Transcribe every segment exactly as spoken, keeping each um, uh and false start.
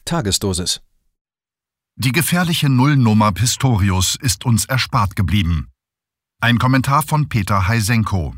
Tagesdosis. Die gefährliche Nullnummer Pistorius ist uns erspart geblieben. Ein Kommentar von Peter Heisenko.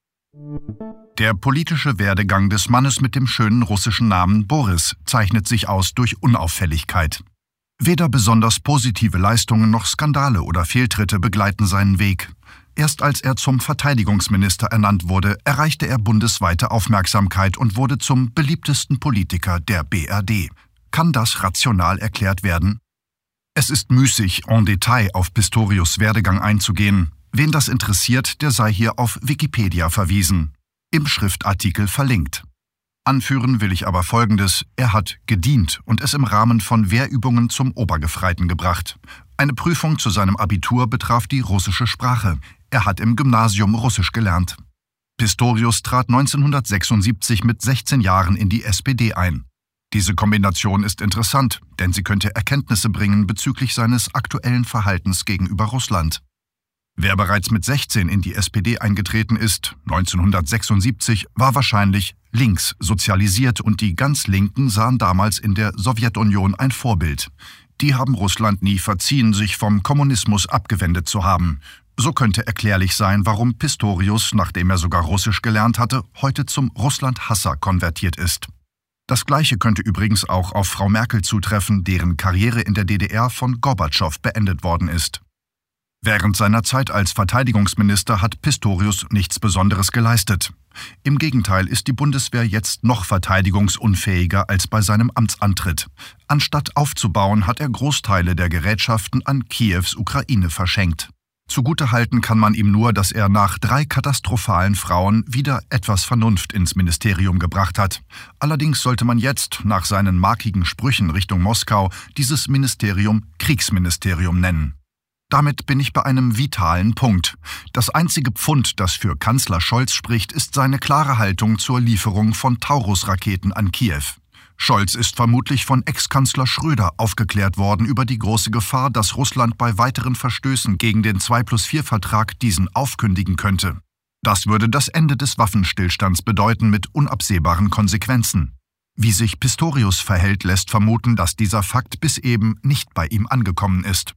Der politische Werdegang des Mannes mit dem schönen russischen Namen Boris zeichnet sich aus durch Unauffälligkeit. Weder besonders positive Leistungen noch Skandale oder Fehltritte begleiten seinen Weg. Erst als er zum Verteidigungsminister ernannt wurde, erreichte er bundesweite Aufmerksamkeit und wurde zum beliebtesten Politiker der B R D. Kann das rational erklärt werden? Es ist müßig, en Detail auf Pistorius' Werdegang einzugehen. Wen das interessiert, der sei hier auf Wikipedia verwiesen. Im Schriftartikel verlinkt. Anführen will ich aber Folgendes: Er hat gedient und es im Rahmen von Wehrübungen zum Obergefreiten gebracht. Eine Prüfung zu seinem Abitur betraf die russische Sprache. Er hat im Gymnasium Russisch gelernt. Pistorius trat neunzehnhundertsechsundsiebzig mit sechzehn Jahren in die S P D ein. Diese Kombination ist interessant, denn sie könnte Erkenntnisse bringen bezüglich seines aktuellen Verhaltens gegenüber Russland. Wer bereits mit sechzehn in die S P D eingetreten ist, neunzehnhundertsechsundsiebzig, war wahrscheinlich links sozialisiert und die ganz Linken sahen damals in der Sowjetunion ein Vorbild. Die haben Russland nie verziehen, sich vom Kommunismus abgewendet zu haben. So könnte erklärlich sein, warum Pistorius, nachdem er sogar Russisch gelernt hatte, heute zum Russland-Hasser konvertiert ist. Das Gleiche könnte übrigens auch auf Frau Merkel zutreffen, deren Karriere in der D D R von Gorbatschow beendet worden ist. Während seiner Zeit als Verteidigungsminister hat Pistorius nichts Besonderes geleistet. Im Gegenteil ist die Bundeswehr jetzt noch verteidigungsunfähiger als bei seinem Amtsantritt. Anstatt aufzubauen, hat er Großteile der Gerätschaften an Kiews Ukraine verschenkt. Zugutehalten kann man ihm nur, dass er nach drei katastrophalen Frauen wieder etwas Vernunft ins Ministerium gebracht hat. Allerdings sollte man jetzt, nach seinen markigen Sprüchen Richtung Moskau, dieses Ministerium Kriegsministerium nennen. Damit bin ich bei einem vitalen Punkt. Das einzige Pfund, das für Kanzler Scholz spricht, ist seine klare Haltung zur Lieferung von Taurus-Raketen an Kiew. Scholz ist vermutlich von Ex-Kanzler Schröder aufgeklärt worden über die große Gefahr, dass Russland bei weiteren Verstößen gegen den zwei plus vier Vertrag diesen aufkündigen könnte. Das würde das Ende des Waffenstillstands bedeuten mit unabsehbaren Konsequenzen. Wie sich Pistorius verhält, lässt vermuten, dass dieser Fakt bis eben nicht bei ihm angekommen ist.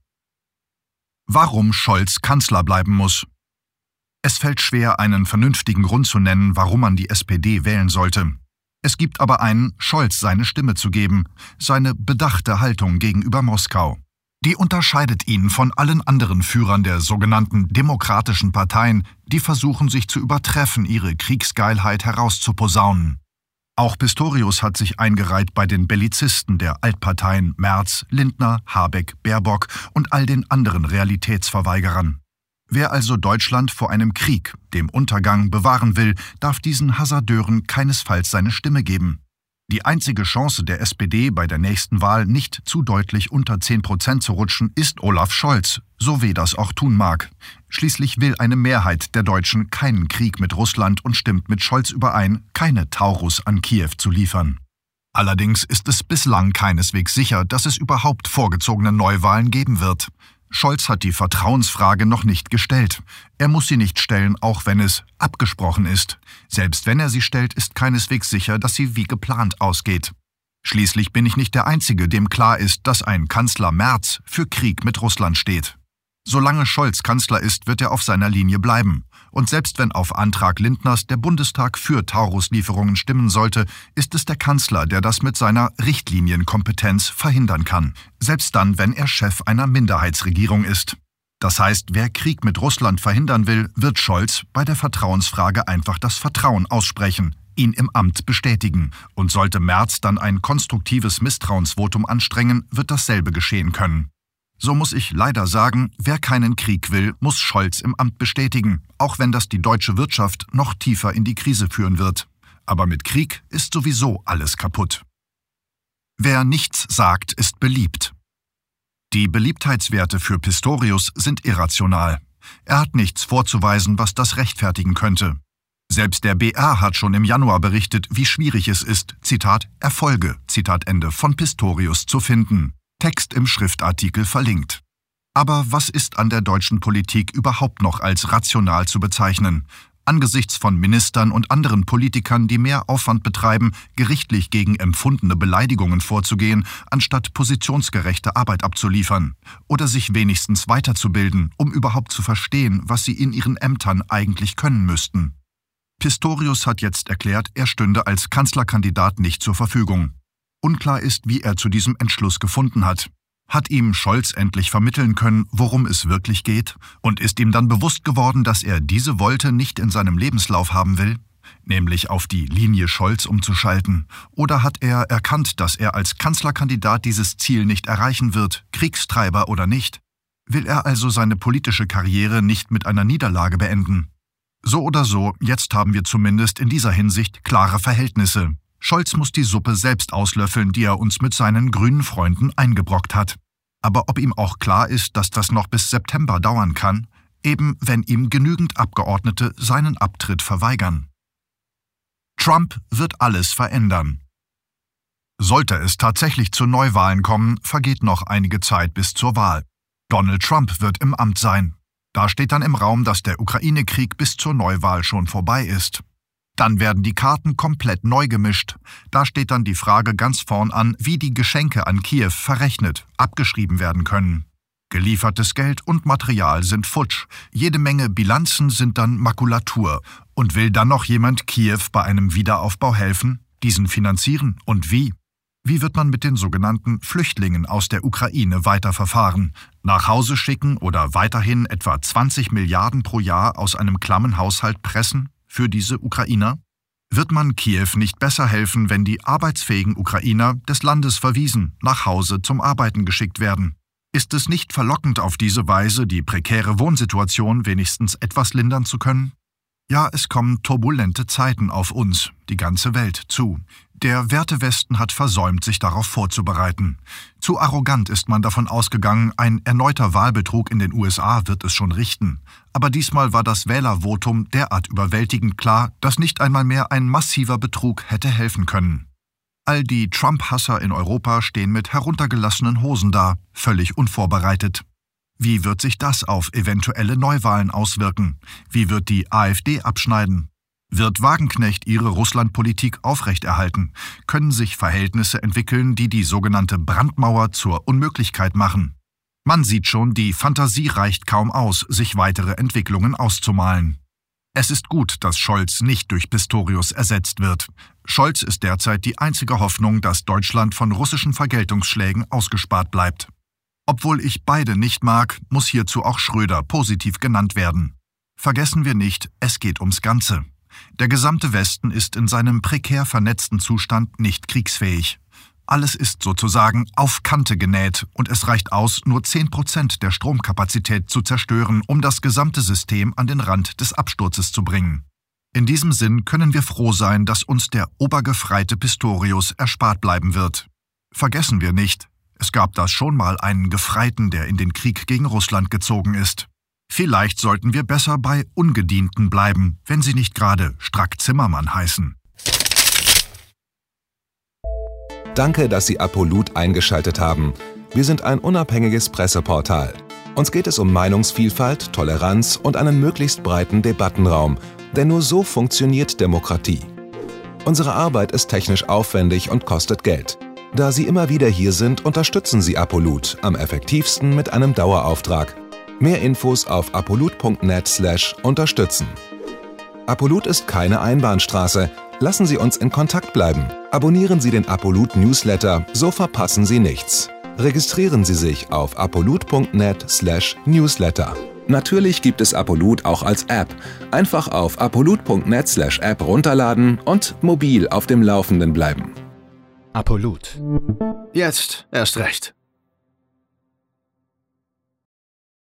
Warum Scholz Kanzler bleiben muss? Es fällt schwer, einen vernünftigen Grund zu nennen, warum man die S P D wählen sollte. Es gibt aber einen, Scholz seine Stimme zu geben, seine bedachte Haltung gegenüber Moskau. Die unterscheidet ihn von allen anderen Führern der sogenannten demokratischen Parteien, die versuchen, sich zu übertreffen, ihre Kriegsgeilheit herauszuposaunen. Auch Pistorius hat sich eingereiht bei den Bellizisten der Altparteien Merz, Lindner, Habeck, Baerbock und all den anderen Realitätsverweigerern. Wer also Deutschland vor einem Krieg, dem Untergang, bewahren will, darf diesen Hasardeuren keinesfalls seine Stimme geben. Die einzige Chance der S P D, bei der nächsten Wahl nicht zu deutlich unter zehn Prozent zu rutschen, ist Olaf Scholz, so weh das auch tun mag. Schließlich will eine Mehrheit der Deutschen keinen Krieg mit Russland und stimmt mit Scholz überein, keine Taurus an Kiew zu liefern. Allerdings ist es bislang keineswegs sicher, dass es überhaupt vorgezogene Neuwahlen geben wird. Scholz hat die Vertrauensfrage noch nicht gestellt. Er muss sie nicht stellen, auch wenn es abgesprochen ist. Selbst wenn er sie stellt, ist keineswegs sicher, dass sie wie geplant ausgeht. Schließlich bin ich nicht der Einzige, dem klar ist, dass ein Kanzler Merz für Krieg mit Russland steht. Solange Scholz Kanzler ist, wird er auf seiner Linie bleiben. Und selbst wenn auf Antrag Lindners der Bundestag für Taurus-Lieferungen stimmen sollte, ist es der Kanzler, der das mit seiner Richtlinienkompetenz verhindern kann. Selbst dann, wenn er Chef einer Minderheitsregierung ist. Das heißt, wer Krieg mit Russland verhindern will, wird Scholz bei der Vertrauensfrage einfach das Vertrauen aussprechen, ihn im Amt bestätigen. Und sollte Merz dann ein konstruktives Misstrauensvotum anstrengen, wird dasselbe geschehen können. So muss ich leider sagen, wer keinen Krieg will, muss Scholz im Amt bestätigen, auch wenn das die deutsche Wirtschaft noch tiefer in die Krise führen wird. Aber mit Krieg ist sowieso alles kaputt. Wer nichts sagt, ist beliebt. Die Beliebtheitswerte für Pistorius sind irrational. Er hat nichts vorzuweisen, was das rechtfertigen könnte. Selbst der B R hat schon im Januar berichtet, wie schwierig es ist, Zitat, Erfolge, Zitat Ende, von Pistorius zu finden. Text im Schriftartikel verlinkt. Aber was ist an der deutschen Politik überhaupt noch als rational zu bezeichnen? Angesichts von Ministern und anderen Politikern, die mehr Aufwand betreiben, gerichtlich gegen empfundene Beleidigungen vorzugehen, anstatt positionsgerechte Arbeit abzuliefern. Oder sich wenigstens weiterzubilden, um überhaupt zu verstehen, was sie in ihren Ämtern eigentlich können müssten. Pistorius hat jetzt erklärt, er stünde als Kanzlerkandidat nicht zur Verfügung. Unklar ist, wie er zu diesem Entschluss gefunden hat. Hat ihm Scholz endlich vermitteln können, worum es wirklich geht? Und ist ihm dann bewusst geworden, dass er diese Wolte nicht in seinem Lebenslauf haben will? Nämlich auf die Linie Scholz umzuschalten? Oder hat er erkannt, dass er als Kanzlerkandidat dieses Ziel nicht erreichen wird, Kriegstreiber oder nicht? Will er also seine politische Karriere nicht mit einer Niederlage beenden? So oder so, jetzt haben wir zumindest in dieser Hinsicht klare Verhältnisse. Scholz muss die Suppe selbst auslöffeln, die er uns mit seinen grünen Freunden eingebrockt hat. Aber ob ihm auch klar ist, dass das noch bis September dauern kann, eben wenn ihm genügend Abgeordnete seinen Abtritt verweigern. Trump wird alles verändern. Sollte es tatsächlich zu Neuwahlen kommen, vergeht noch einige Zeit bis zur Wahl. Donald Trump wird im Amt sein. Da steht dann im Raum, dass der Ukraine-Krieg bis zur Neuwahl schon vorbei ist. Dann werden die Karten komplett neu gemischt. Da steht dann die Frage ganz vorn an, wie die Geschenke an Kiew verrechnet, abgeschrieben werden können. Geliefertes Geld und Material sind futsch. Jede Menge Bilanzen sind dann Makulatur. Und will dann noch jemand Kiew bei einem Wiederaufbau helfen? Diesen finanzieren? Und wie? Wie wird man mit den sogenannten Flüchtlingen aus der Ukraine weiterverfahren? Nach Hause schicken oder weiterhin etwa zwanzig Milliarden pro Jahr aus einem klammen Haushalt pressen? Für diese Ukrainer? Wird man Kiew nicht besser helfen, wenn die arbeitsfähigen Ukrainer des Landes verwiesen, nach Hause zum Arbeiten geschickt werden? Ist es nicht verlockend, auf diese Weise die prekäre Wohnsituation wenigstens etwas lindern zu können? Ja, es kommen turbulente Zeiten auf uns, die ganze Welt, zu. Der Wertewesten hat versäumt, sich darauf vorzubereiten. Zu arrogant ist man davon ausgegangen, ein erneuter Wahlbetrug in den U S A wird es schon richten. Aber diesmal war das Wählervotum derart überwältigend klar, dass nicht einmal mehr ein massiver Betrug hätte helfen können. All die Trump-Hasser in Europa stehen mit heruntergelassenen Hosen da, völlig unvorbereitet. Wie wird sich das auf eventuelle Neuwahlen auswirken? Wie wird die AfD abschneiden? Wird Wagenknecht ihre Russlandpolitik aufrechterhalten? Können sich Verhältnisse entwickeln, die die sogenannte Brandmauer zur Unmöglichkeit machen? Man sieht schon, die Fantasie reicht kaum aus, sich weitere Entwicklungen auszumalen. Es ist gut, dass Scholz nicht durch Pistorius ersetzt wird. Scholz ist derzeit die einzige Hoffnung, dass Deutschland von russischen Vergeltungsschlägen ausgespart bleibt. Obwohl ich beide nicht mag, muss hierzu auch Schröder positiv genannt werden. Vergessen wir nicht, es geht ums Ganze. Der gesamte Westen ist in seinem prekär vernetzten Zustand nicht kriegsfähig. Alles ist sozusagen auf Kante genäht und es reicht aus, nur zehn Prozent der Stromkapazität zu zerstören, um das gesamte System an den Rand des Absturzes zu bringen. In diesem Sinn können wir froh sein, dass uns der obergefreite Pistorius erspart bleiben wird. Vergessen wir nicht, es gab da schon mal einen Gefreiten, der in den Krieg gegen Russland gezogen ist. Vielleicht sollten wir besser bei Ungedienten bleiben, wenn sie nicht gerade Strack-Zimmermann heißen. Danke, dass Sie Apolut eingeschaltet haben. Wir sind ein unabhängiges Presseportal. Uns geht es um Meinungsvielfalt, Toleranz und einen möglichst breiten Debattenraum, denn nur so funktioniert Demokratie. Unsere Arbeit ist technisch aufwendig und kostet Geld. Da Sie immer wieder hier sind, unterstützen Sie Apolut am effektivsten mit einem Dauerauftrag. Mehr Infos auf apolut punkt net slash unterstützen. Apolut ist keine Einbahnstraße. Lassen Sie uns in Kontakt bleiben. Abonnieren Sie den Apolut Newsletter, so verpassen Sie nichts. Registrieren Sie sich auf apolut punkt net slash newsletter. Natürlich gibt es Apolut auch als App. Einfach auf apolut punkt net slash app runterladen und mobil auf dem Laufenden bleiben. Apolut. Jetzt erst recht.